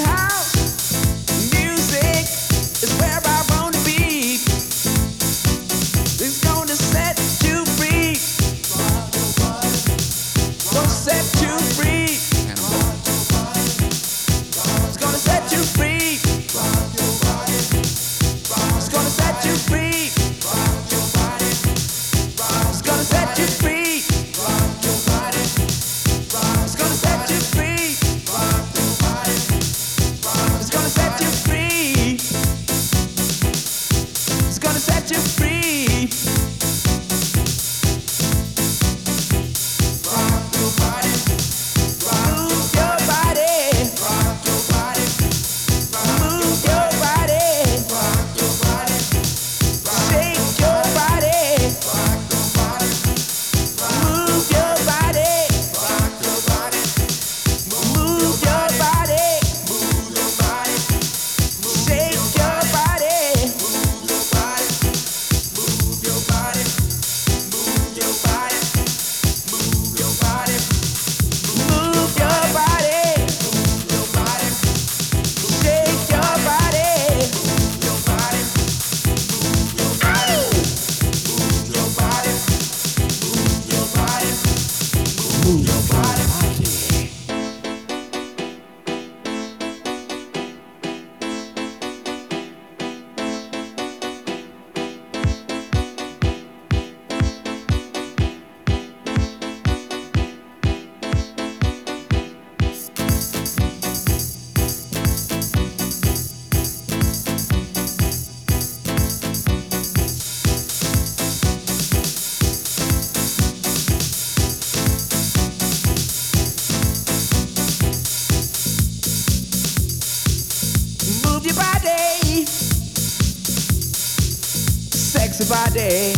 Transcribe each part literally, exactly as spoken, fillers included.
Sexy body,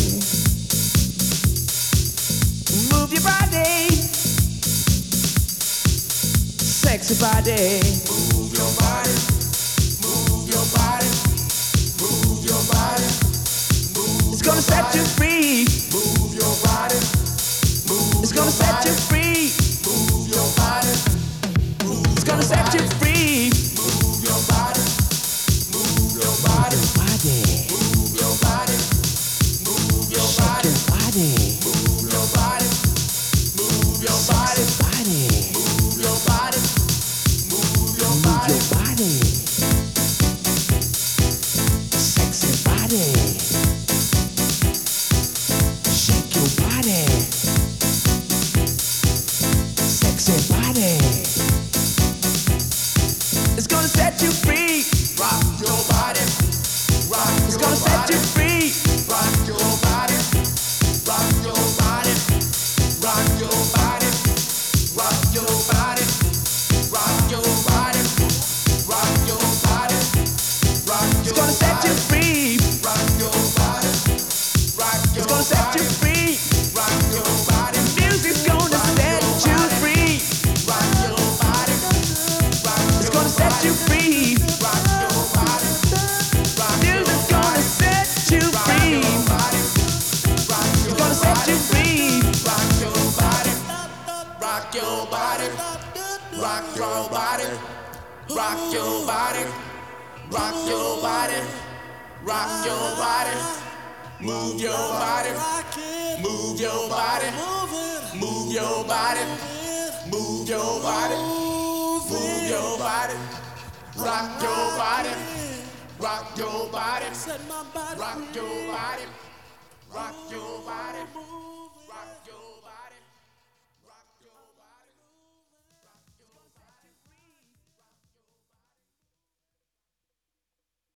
move your body. Sexy body, move your body, move your body, move your body. Move it's gonna set you free. Move your body, move. It's gonna set you free. Move your body, move. It's gonna set you free. Move your body, move your body, move your body. Move your body, move your body, move your body, move your body, move your body, sexy body, shake your body, sexy body. It's gonna set you free. Rock your body, rock. It's gonna set you free. Rock your body, rock your body, rock your body, rock your body, rock your body, rock your body, rock your body. It's gonna set you free. Rock your body, rock your body. It's gonna set you free. Rock your body. Music's gonna set you free. Rock your body, rock your body. It's gonna set you free. Rock your body, rock your body. Music's gonna set you free. Set you free. Rock your body, rock your body, rock your body, rock your body, rock your body, rock your body, move your body, move your body, move your body, move your body, move your body, rock your body, rock your body, rock your body. Rock your body.